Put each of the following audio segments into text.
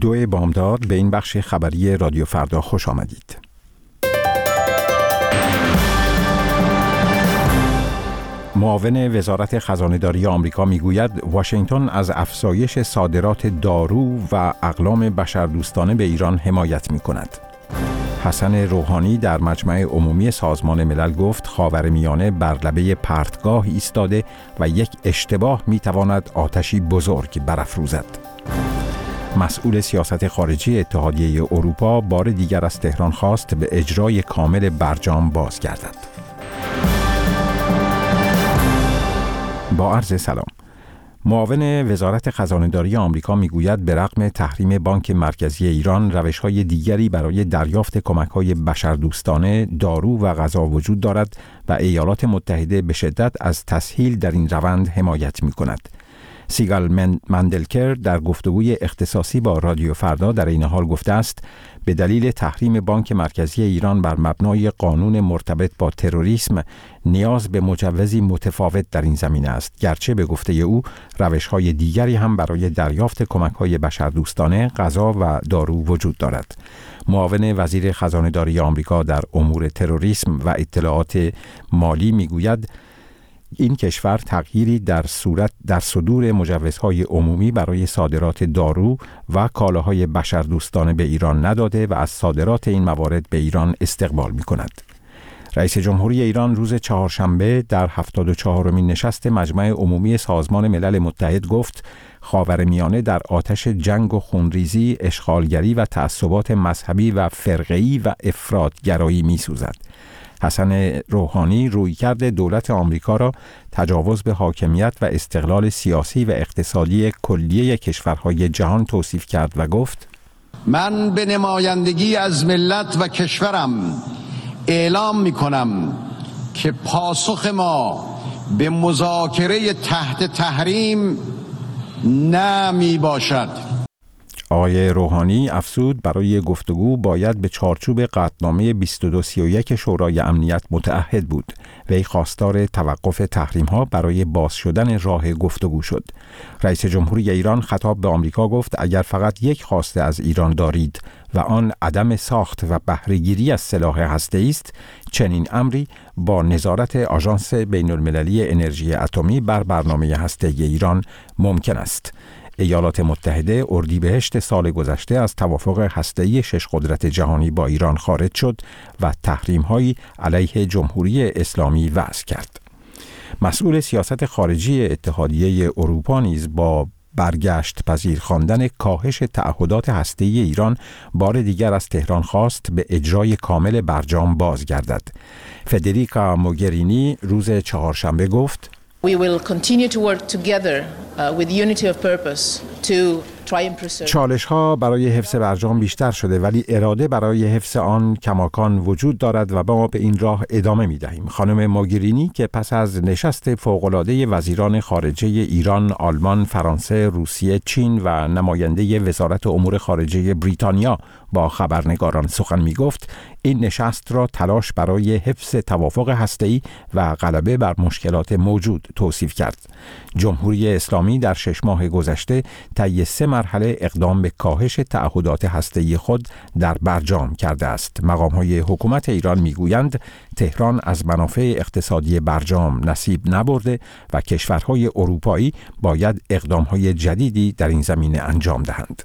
2 بامداد به این بخش خبری رادیو فردا خوش آمدید. معاون وزارت خزانه‌داری آمریکا میگوید واشنگتن از افزایش صادرات دارو و اقلام بشردوستانه به ایران حمایت می‌کند. حسن روحانی در مجمع عمومی سازمان ملل گفت خاورمیانه بر لبه پرتگاه ایستاده و یک اشتباه می‌تواند آتشی بزرگ برافروزد. مسئول سیاست خارجی اتحادیه اروپا بار دیگر از تهران خواست به اجرای کامل برجام بازگردد. با عرض سلام. معاون وزارت خزانه‌داری آمریکا میگوید به رغم تحریم بانک مرکزی ایران روش‌های دیگری برای دریافت کمک‌های بشردوستانه، دارو و غذا وجود دارد و ایالات متحده به شدت از تسهیل در این روند حمایت می‌کند. سیگال مندلکر در گفتگوی اختصاصی با رادیو فردا در این حال گفته است به دلیل تحریم بانک مرکزی ایران بر مبنای قانون مرتبط با تروریسم نیاز به مجوزی متفاوت در این زمینه است، گرچه به گفته او روش‌های دیگری هم برای دریافت کمک‌های بشردوستانه، غذا و دارو وجود دارد. معاون وزیر خزانه‌داری آمریکا در امور تروریسم و اطلاعات مالی میگوید این کشور تغییری در صدور مجوزهای عمومی برای صادرات دارو و کالاهای بشردوستانه به ایران نداده و از صادرات این موارد به ایران استقبال می‌کند. رئیس جمهوری ایران روز چهارشنبه در 74مین نشست مجمع عمومی سازمان ملل متحد گفت خاورمیانه در آتش جنگ و خونریزی، اشغالگری و تعصبات مذهبی و فرقه‌ای و افراط‌گرایی می‌سوزد. حسن روحانی رویکرد دولت آمریکا را تجاوز به حاکمیت و استقلال سیاسی و اقتصادی کلیه کشورهای جهان توصیف کرد و گفت من به نمایندگی از ملت و کشورم اعلام می‌کنم که پاسخ ما به مذاکره تحت تحریم نه میباشد. آقای روحانی افزود برای گفتگو باید به چارچوب قطعنامه 2231 شورای امنیت متعهد بود. وی خواستار توقف تحریم‌ها برای باز شدن راه گفتگو شد. رئیس جمهوری ایران خطاب به آمریکا گفت اگر فقط یک خواسته از ایران دارید و آن عدم ساخت و بهره‌گیری از سلاح هسته‌ای است، چنین امری با نظارت آژانس بین‌المللی انرژی اتمی بر برنامه هسته‌ای ایران ممکن است. ایالات متحده اردیبهشت سال گذشته از توافق هسته‌ای 6 قدرت جهانی با ایران خارج شد و تحریم‌هایی علیه جمهوری اسلامی وضع کرد. مسئول سیاست خارجی اتحادیه اروپا نیز با برگشت پذیر خواندن کاهش تعهدات هسته‌ای ایران بار دیگر از تهران خواست به اجرای کامل برجام بازگردد. فدریکا موگرینی روز چهارشنبه گفت We will continue to work together with unity of purpose to try and preserve. چالش‌ها برای حفظ برجام بیشتر شده ولی اراده برای حفظ آن کماکان وجود دارد و ما به این راه ادامه می‌دهیم. خانم موگرینی که پس از نشست فوق‌العاده وزیران خارجه ایران، آلمان، فرانسه، روسیه، چین و نماینده وزارت امور خارجه بریتانیا با خبرنگاران سخن می‌گفت، این نشست را تلاش برای حفظ توافق هسته‌ای و غلبه بر مشکلات موجود توصیف کرد. جمهوری اسلامی در 6 ماه گذشته طی 3 مرحله اقدام به کاهش تعهدات هسته‌ای خود در برجام کرده است. مقام‌های حکومت ایران می‌گویند تهران از منافع اقتصادی برجام نصیب نبرده و کشورهای اروپایی باید اقدام‌های جدیدی در این زمینه انجام دهند.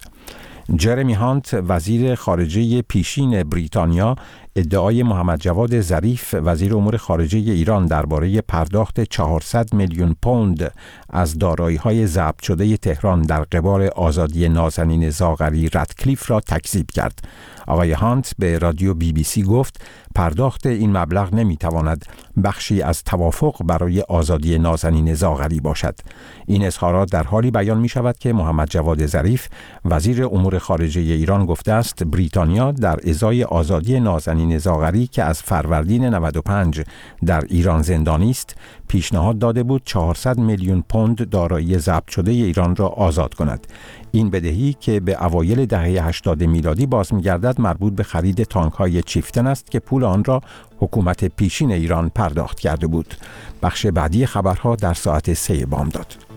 جرمی هانت وزیر خارجه پیشین بریتانیا ادعای محمد جواد ظریف وزیر امور خارجه ایران درباره پرداخت 400 میلیون پوند از دارایی‌های ضبط شده تهران در قبال آزادی نازنین زاغری رادکلیف را تکذیب کرد. آقای هانت به رادیو BBC گفت پرداخت این مبلغ نمیتواند بخشی از توافق برای آزادی نازنین زاغری باشد. این اظهارات در حالی بیان می شود که محمد جواد ظریف وزیر امور خارجه ایران گفته است بریتانیا در ازای آزادی نازنین زاغری که از فروردین 95 در ایران زندانی است پیشنهاد داده بود 400 میلیون پوند دارایی ضبط شده ایران را آزاد کند. این بدهی که به اوایل دهه 80 میلادی باز می‌گردد مربوط به خرید تانک‌های چیفتن است که پول آن را حکومت پیشین ایران پرداخت کرده بود. بخش بعدی خبرها در ساعت 3 بامداد.